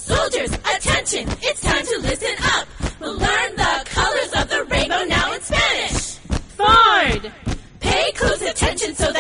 Soldiers, attention, it's time to listen up. We'll learn the colors of the rainbow now in Spanish. Ford. Pay close attention so